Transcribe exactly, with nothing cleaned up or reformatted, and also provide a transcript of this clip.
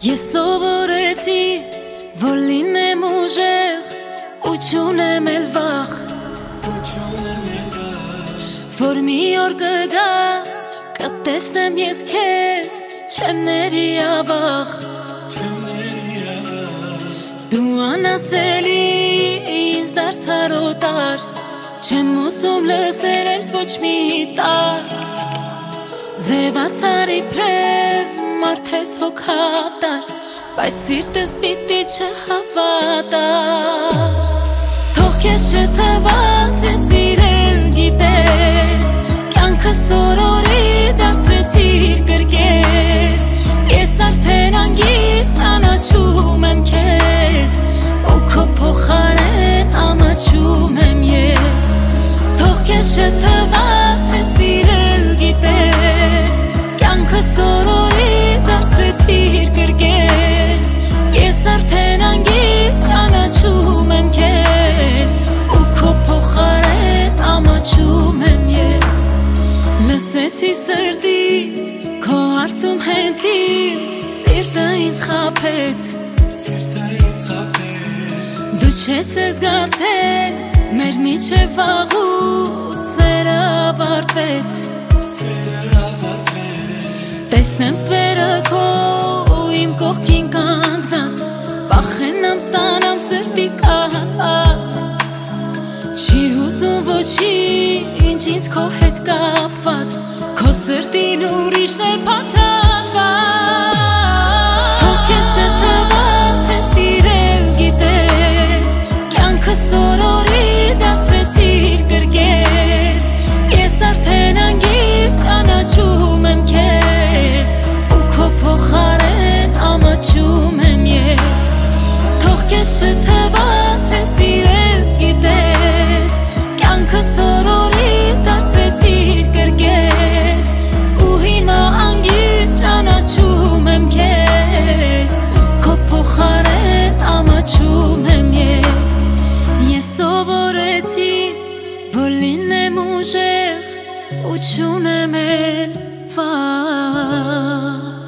Ես սովորեցի, որ լինեմ ուժեղ ու չունեմ էլ վախ, որ մի օր կգաս, կտեսնեմ ես քեզ, չեմ ների ավաղ, դու անասելի ինձ դարձար օտար, չեմ ուզում լսել էլ ոչ մի տար, ձևացար իբրև մարդ ես հոգատար, բայց սիրտս պիտի չհավատար, թող քեզ չթվա թե սիրել գիտես, կյանքս օրորի դարձրեցիր կրկես, ես արդեն անգիր ճանաչում եմ քեզ, ու քո փոխարեն ամաչում եմ ես, թող քեզ չթվա թե սիրել գիտես, կյանքս օրորի դարձրեցիր կրկես, ես արդեն անգիր ճանաչում եմ քեզ, ու քո փոխարեն ամաչում եմ ես, լսեցի սրտիս, քո հարցում հենց իմ, սիրտը ինձ խաբեց, դու չես զգացել, մեր միջև վաղուց սերը ավարտվեց, տեսնեմ ստվերը քո ու իմ կողքին կանգնած, վախենամ ստանամ սրտի կահատված, չի հուզում ոչինչ ինձ քո հետ կապված, քո սրտին ուրիշն է փաթաթված, թող քեզ չթվա թե սիրել գիտես, կյանքս օրորի դարձրեցիր կրկես, ես արդեն անգիր ճանաչում եմ քեզ, ու քո փոխարեն ամաչում եմ ես, թող քեզ չթվա թե սիրել գիտես, կյանքս օրորի դարձրեցիր կրկես, ու հիմա անգիր ճանաչում եմ քեզ, քո փոխարեն ամաչում եմ ես, ես սովորեցի, որ լինեմ ուժեղ ու չունեմ էլ վախ